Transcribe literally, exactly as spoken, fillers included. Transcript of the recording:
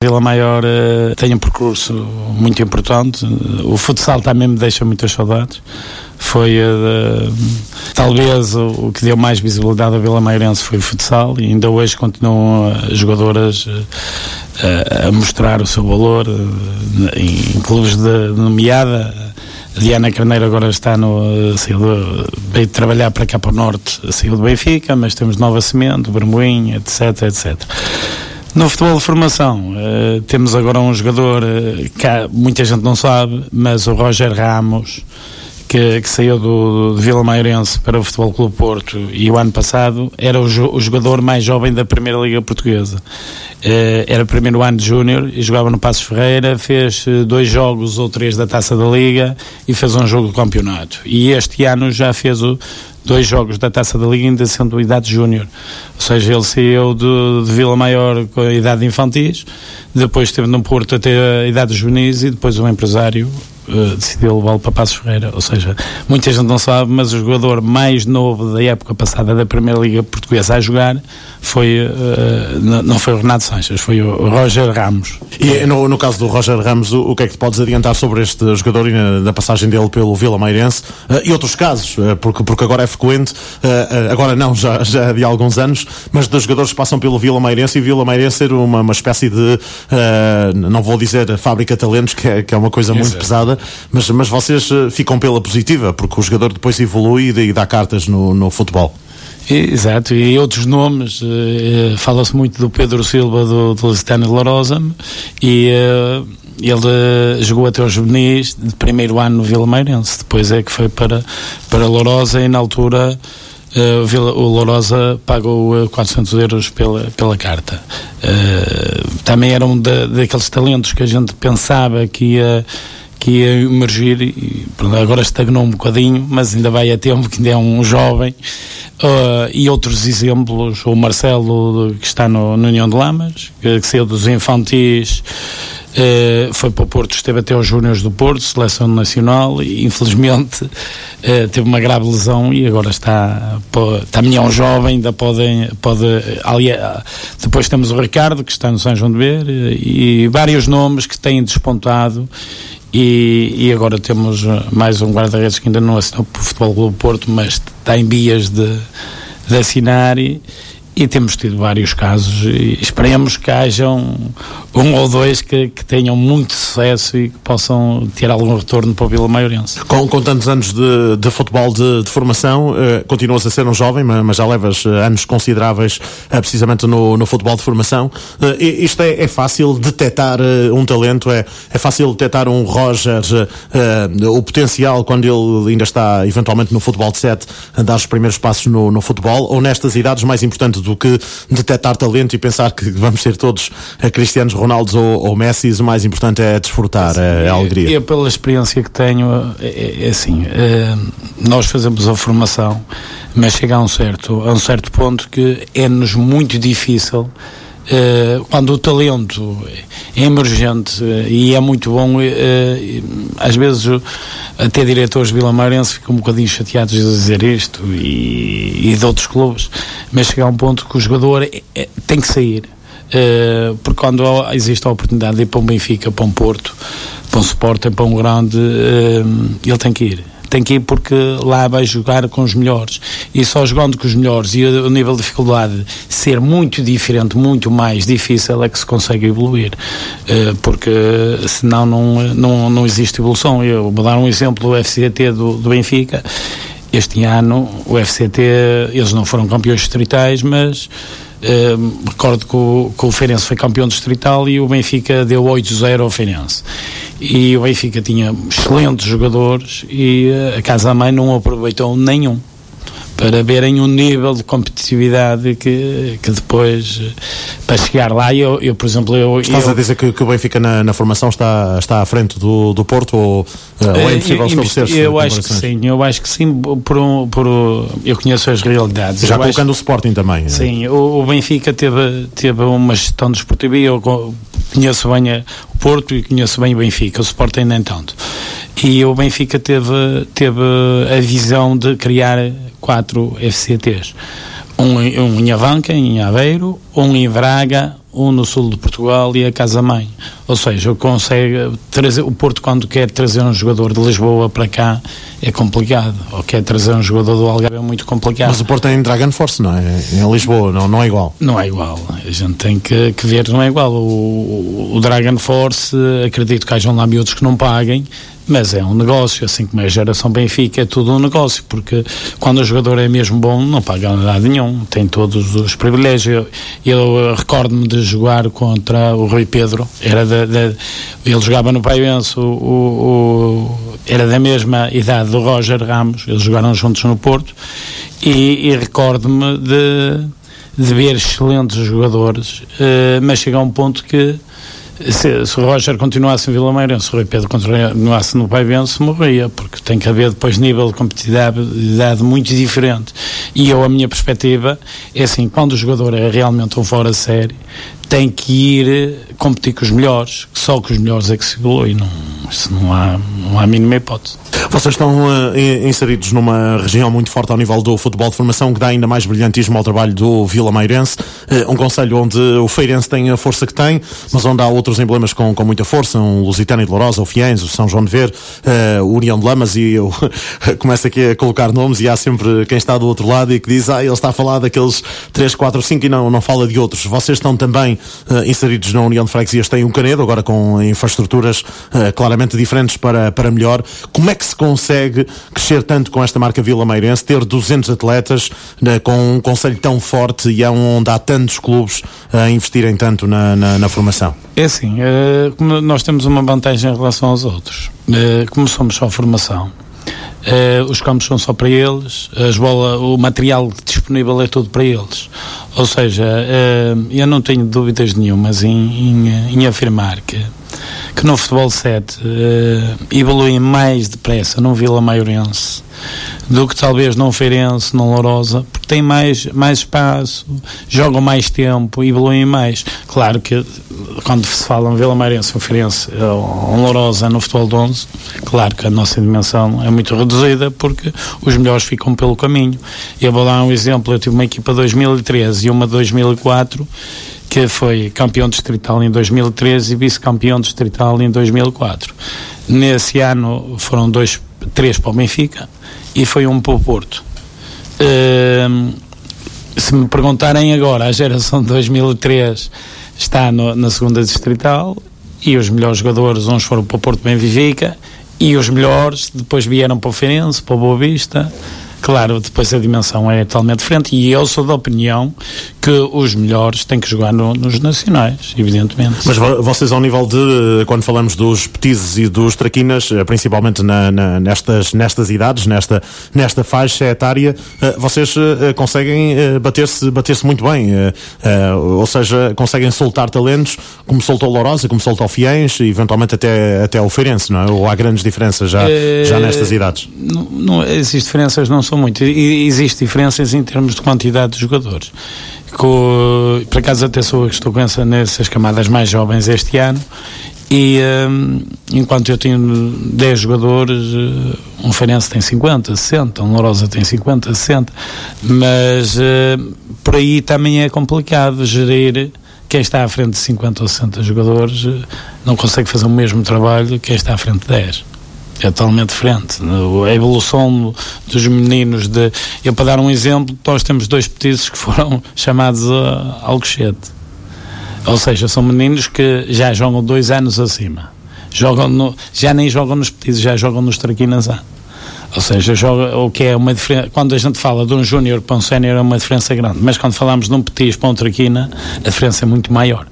Vila Maior uh, tem um percurso muito importante. O futsal também me deixa muitas saudades. Foi uh, talvez o, o que deu mais visibilidade ao Vila Maiorense foi o futsal, e ainda hoje continuam as jogadoras uh, uh, a mostrar o seu valor uh, em, em clubes de, de nomeada. A Diana Carneiro agora está no, saiu do, veio trabalhar para cá para o norte, saiu do Benfica, mas temos Nova Semente, Bermoim, etc, etcétera. No futebol de formação, uh, temos agora um jogador uh, que há, muita gente não sabe, mas o Roger Ramos, que, que saiu do, do Vila Maiorense para o Futebol Clube Porto, e o ano passado era o, jo, o jogador mais jovem da Primeira Liga Portuguesa. Uh, era o primeiro ano de júnior e jogava no Passos Ferreira, fez uh, dois jogos ou três da Taça da Liga e fez um jogo de campeonato. E este ano já fez o, dois jogos da Taça da Liga ainda sendo idade júnior. Ou seja, ele saiu de, de Vila Maior com a idade infantis, depois esteve no Porto até a idade juvenis e depois um empresário Uh, decidiu levá-lo para Passos Ferreira. Ou seja, muita gente não sabe, mas o jogador mais novo da época passada da Primeira Liga Portuguesa a jogar foi, uh, não, não foi o Renato Sanches, foi o Roger Ramos. E no, no caso do Roger Ramos, o, o que é que te podes adiantar sobre este jogador e na, na passagem dele pelo Vila Maiorense uh, e outros casos, uh, porque, porque agora é frequente, uh, uh, agora não, já, já de alguns anos, mas dos jogadores que passam pelo Vila Maiorense, e Vila Maiorense ser uma, uma espécie de, uh, não vou dizer fábrica de talentos, que é, que é uma coisa muito Exato. pesada, Mas, mas vocês ficam pela positiva, porque o jogador depois evolui e, e dá cartas no, no futebol. Exato, e outros nomes, uh, fala-se muito do Pedro Silva do, do Lusitano de Lourosa, e uh, ele uh, jogou até os juvenis de primeiro ano no Vila Maiorense, depois é que foi para, para Lourosa, e na altura uh, o, Vila, o Lourosa pagou uh, quatrocentos euros pela, pela carta. Uh, também era um da, daqueles talentos que a gente pensava que ia que ia emergir, e agora estagnou um bocadinho, mas ainda vai a tempo, que ainda é um jovem. Uh, e outros exemplos, o Marcelo, que está no, no União de Lamas, que, que saiu dos infantis, uh, foi para o Porto, esteve até aos júniores do Porto, seleção nacional, e infelizmente uh, teve uma grave lesão, e agora está, pô, também é um jovem, ainda pode, pode ali, depois temos o Ricardo, que está no São João de Ver, e vários nomes que têm despontado. E, e agora temos mais um guarda-redes que ainda não assinou para o Futebol Clube Porto, mas está em vias de, de assinar, e, e temos tido vários casos, e esperemos que hajam um, um ou dois que, que tenham muito sucesso e que possam ter algum retorno para o Vila Maiorense. Com, com tantos anos de, de futebol de, de formação, uh, continuas a ser um jovem, mas, mas já levas uh, anos consideráveis uh, precisamente no, no futebol de formação. Uh, isto é, é fácil detectar uh, um talento, é, é fácil detectar um Roger, uh, uh, o potencial quando ele ainda está eventualmente no futebol de sete, a dar os primeiros passos no, no futebol, ou nestas idades mais importante do que detectar talento e pensar que vamos ser todos uh, Cristianos Ronaldos ou, ou Messi, o mais importante é desfrutar, é, é a alegria. Eu, pela experiência que tenho, é, é assim, é, nós fazemos a formação, mas chega a um certo, a um certo ponto que é-nos muito difícil, é, quando o talento é emergente e é muito bom, é, às vezes até diretores de Vila Maiorense ficam um bocadinho chateados de dizer isto, e, e de outros clubes, mas chega a um ponto que o jogador é, é, tem que sair. Uh, porque quando existe a oportunidade de ir para um Benfica, para um Porto, para um Sporting, para um grande, uh, ele tem que ir. Tem que ir porque lá vai jogar com os melhores. E só jogando com os melhores e o nível de dificuldade ser muito diferente, muito mais difícil, é que se consegue evoluir. Uh, porque senão não, não, não existe evolução. Eu vou dar um exemplo do F C T do, do Benfica. Este ano, o F C T, eles não foram campeões distritais, mas Uh, recordo que o, que o Feirense foi campeão distrital e o Benfica deu oito a zero ao Feirense, e o Benfica tinha excelentes jogadores e uh, a casa-mãe não aproveitou nenhum, para verem um nível de competitividade que, que depois, para chegar lá, eu, eu por exemplo... Eu, Estás eu, a dizer que, que o Benfica na, na formação está, está à frente do, do Porto, ou, ou é impossível estabelecer-se? Eu, eu acho que sim, eu acho que sim, por um, por um, eu conheço as realidades. Já eu colocando acho, o Sporting também. Sim, o, o Benfica teve, teve uma gestão desportiva, e eu conheço bem a, o Porto e conheço bem o Benfica, o Sporting nem tanto. E o Benfica teve, teve a visão de criar quatro F C Tês. Um, um em Avanca, em Aveiro, um em Braga, um no sul de Portugal e a Casa-Mãe. Ou seja, consegue trazer, o Porto, quando quer trazer um jogador de Lisboa para cá, é complicado. Ou quer trazer um jogador do Algarve, é muito complicado. Mas o Porto é em Dragon Force, não é? Em Lisboa, não, não é igual. Não é igual. A gente tem que, que ver, não é igual. O, o, o Dragon Force, acredito que hajam lá miúdos que não paguem, mas é um negócio, assim como é a geração Benfica, é tudo um negócio, porque quando o jogador é mesmo bom, não paga nada nenhum, tem todos os privilégios. Eu, eu recordo-me de jogar contra o Rui Pedro, era de, de, ele jogava no Paivense, o, o, o, era da mesma idade do Roger Ramos, eles jogaram juntos no Porto, e, e recordo-me de, de ver excelentes jogadores, uh, mas chega a um ponto que Se, se o Roger continuasse em Vila Meirense, se o Rui Pedro continuasse no Paivense, morria, porque tem que haver depois nível de competitividade muito diferente. E eu, a minha perspectiva é assim, quando o jogador é realmente um fora de série, tem que ir competir com os melhores, só com os melhores é que se evolui, não, isso não há, não há a mínima hipótese. Vocês estão uh, inseridos numa região muito forte ao nível do futebol de formação, que dá ainda mais brilhantismo ao trabalho do Vila Meirense, uh, um concelho onde o Feirense tem a força que tem, mas onde há outros emblemas com, com muita força, um Lusitano e de Lourosa, o Fiens, o São João de Ver, uh, o União de Lamas, e eu começo aqui a colocar nomes e há sempre quem está do outro lado e que diz, ah, ele está a falar daqueles três, quatro, cinco e não, não fala de outros. Vocês estão também uh, inseridos na União de Freguesias, têm um Canedo, agora com infraestruturas uh, claramente diferentes para, para melhor. Como é que se consegue crescer tanto com esta marca Vila Meirense, ter duzentos atletas, né, com um concelho tão forte e onde há tantos clubes a investirem tanto na, na, na formação? É assim, uh, como nós temos uma vantagem em relação aos outros, uh, como somos só formação, uh, os campos são só para eles, as bola, o material disponível é tudo para eles, ou seja, uh, eu não tenho dúvidas nenhumas em, em, em afirmar que que no futebol sete uh, evoluem mais depressa num Vila Meirense do que talvez num Feirense, num Lourosa, porque tem mais, mais espaço, jogam mais tempo, evoluem mais. Claro que quando se fala um Vila Meirense, um Feirense ou um Lourosa no futebol de onze, claro que a nossa dimensão é muito reduzida porque os melhores ficam pelo caminho. Eu vou dar um exemplo, eu tive uma equipa de dois mil e treze e uma de dois mil e quatro que foi campeão distrital em dois mil e treze e vice-campeão distrital em dois mil e quatro. Nesse ano foram dois, três para o Benfica e foi um para o Porto. Uh, se me perguntarem agora, a geração de dois mil e três está no, na segunda distrital e os melhores jogadores, uns foram para o Porto Benfica e os melhores depois vieram para o Feirense, para o Boa Vista. Claro, depois a dimensão é totalmente diferente e eu sou da opinião que os melhores têm que jogar no, nos nacionais, evidentemente. Mas vocês, ao nível de, quando falamos dos petizes e dos traquinas, principalmente na, na, nestas, nestas idades, nesta, nesta faixa etária, vocês conseguem bater-se, bater-se muito bem, ou seja, conseguem soltar talentos como soltou o Lourosa, como soltou o Fiens e eventualmente até, até o Feirense, não é? Ou há grandes diferenças já, é, já nestas idades? Não, não, existem diferenças, não são muito. E, existem diferenças em termos de quantidade de jogadores. Com, por acaso até sou eu que estou com essa, nessas camadas mais jovens este ano e um, enquanto eu tenho dez jogadores, um Feirense tem cinquenta, sessenta, um Lourosa tem cinquenta, sessenta, mas uh, por aí também é complicado gerir. Quem está à frente de cinquenta ou sessenta jogadores uh, não consegue fazer o mesmo trabalho que quem está à frente de dez. É totalmente diferente. A evolução dos meninos de... Eu, para dar um exemplo, nós temos dois petizes que foram chamados a Alcochete. Ou seja, são meninos que já jogam dois anos acima. Jogam no, já nem jogam nos petizes, já jogam nos traquinas A. Ou seja, joga, o que é uma diferença... Quando a gente fala de um júnior para um sénior é uma diferença grande. Mas quando falamos de um petiz para um traquina, a diferença é muito maior.